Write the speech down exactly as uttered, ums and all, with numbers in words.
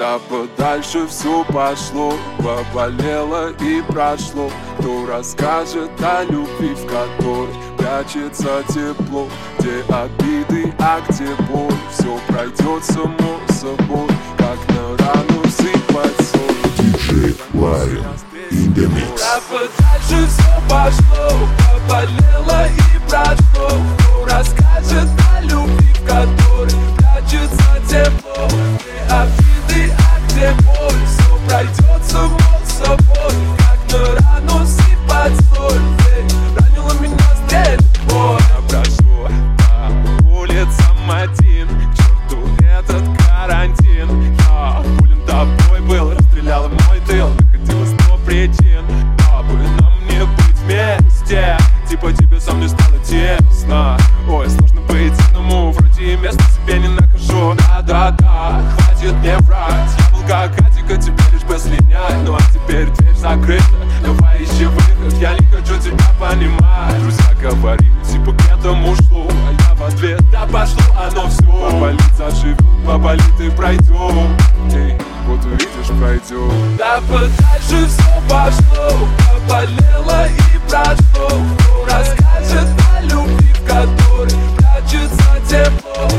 Да подальше все пошло, поболело и прошло. Кто расскажет о любви, в которой прячется тепло, где обиды, а где боль? Все пройдет само собой, как на рану сыпать соль. диджей Ларин in the mix. Да подальше все пошло, поболело и прошло. Кто расскажет о любви, в которой прячется тепло, где обиды, а где боль? Все пройдет само собой, как на рану сыпать соль. Ранила меня стрель, боль. Я прошу по улицам один, к черту этот карантин. Я болен тобой был, расстреляла мой тыл, находила сто причин, дабы нам не быть вместе. Типа тебе со мной стало тесно. Ой, сложно быть одному, вроде и места себе не нахожу. Да-да-да, хватит мне врать. Я был как Атика, тебе лишь бы слинять. Ну а теперь дверь закрыта, давай ищи выход. Я не хочу тебя понимать. Друзья говорили, типа к этому шло, а я в ответ: да пошло оно все. Поболит, заживет, поболит и пройдет. Эй, вот увидишь, пройдет. Да подальше все пошло, поболело и прошло. Кто расскажет о любви, в которой прячется тепло,